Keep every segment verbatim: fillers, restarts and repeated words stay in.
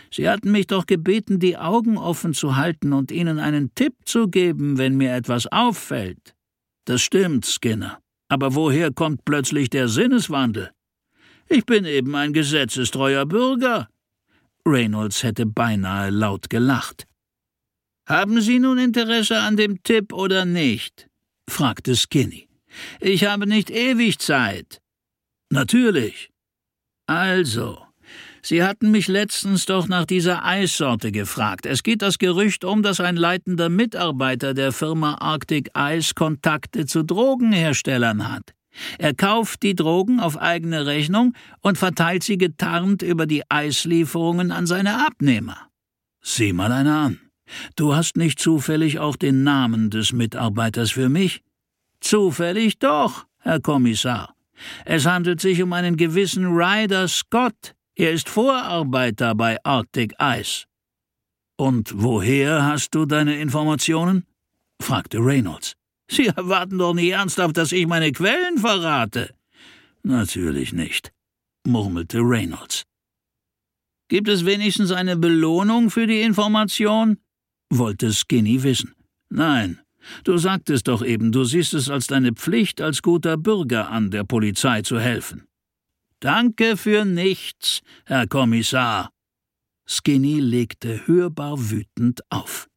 Sie hatten mich doch gebeten, die Augen offen zu halten und Ihnen einen Tipp zu geben, wenn mir etwas auffällt. Das stimmt, Skinner. Aber woher kommt plötzlich der Sinneswandel? Ich bin eben ein gesetzestreuer Bürger. Reynolds hätte beinahe laut gelacht. »Haben Sie nun Interesse an dem Tipp oder nicht?« fragte Skinny. »Ich habe nicht ewig Zeit.« »Natürlich.« »Also, Sie hatten mich letztens doch nach dieser Eissorte gefragt. Es geht das Gerücht um, dass ein leitender Mitarbeiter der Firma Arctic Ice Kontakte zu Drogenherstellern hat. Er kauft die Drogen auf eigene Rechnung und verteilt sie getarnt über die Eislieferungen an seine Abnehmer.« »Sieh mal einer an. Du hast nicht zufällig auch den Namen des Mitarbeiters für mich?« »Zufällig doch, Herr Kommissar. Es handelt sich um einen gewissen Ryder Scott. Er ist Vorarbeiter bei Arctic Ice.« »Und woher hast du deine Informationen?« fragte Reynolds. »Sie erwarten doch nicht ernsthaft, dass ich meine Quellen verrate.« »Natürlich nicht«, murmelte Reynolds. »Gibt es wenigstens eine Belohnung für die Information?« wollte Skinny wissen. »Nein, du sagtest doch eben, du siehst es als deine Pflicht als guter Bürger an, der Polizei zu helfen.« »Danke für nichts, Herr Kommissar.« Skinny legte hörbar wütend auf.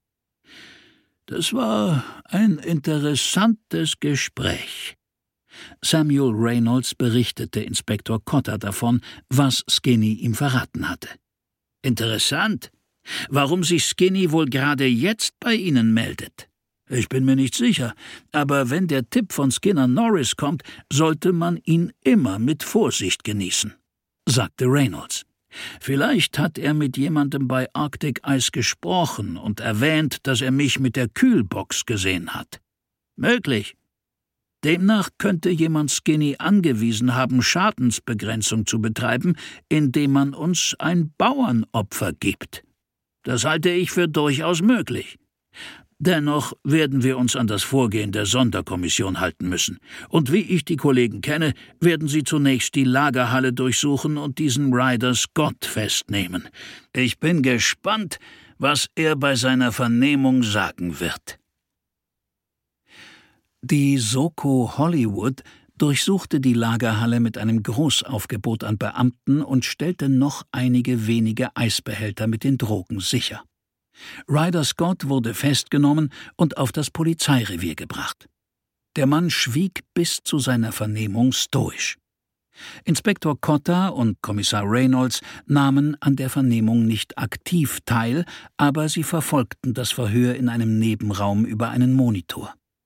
»Das war ein interessantes Gespräch.« Samuel Reynolds berichtete Inspektor Cotter davon, was Skinny ihm verraten hatte. »Interessant. Warum sich Skinny wohl gerade jetzt bei Ihnen meldet? Ich bin mir nicht sicher, aber wenn der Tipp von Skinner Norris kommt, sollte man ihn immer mit Vorsicht genießen«, sagte Reynolds. »Vielleicht hat er mit jemandem bei Arctic Ice gesprochen und erwähnt, dass er mich mit der Kühlbox gesehen hat. Möglich. Demnach könnte jemand Skinny angewiesen haben, Schadensbegrenzung zu betreiben, indem man uns ein Bauernopfer gibt. Das halte ich für durchaus möglich. Dennoch werden wir uns an das Vorgehen der Sonderkommission halten müssen. Und wie ich die Kollegen kenne, werden sie zunächst die Lagerhalle durchsuchen und diesen Ryder Scott festnehmen. Ich bin gespannt, was er bei seiner Vernehmung sagen wird.« Die Soko Hollywood durchsuchte die Lagerhalle mit einem Großaufgebot an Beamten und stellte noch einige wenige Eisbehälter mit den Drogen sicher. Ryder Scott wurde festgenommen und auf das Polizeirevier gebracht. Der Mann schwieg bis zu seiner Vernehmung stoisch. Inspektor Cotter und Kommissar Reynolds nahmen an der Vernehmung nicht aktiv teil, aber sie verfolgten das Verhör in einem Nebenraum über einen Monitor.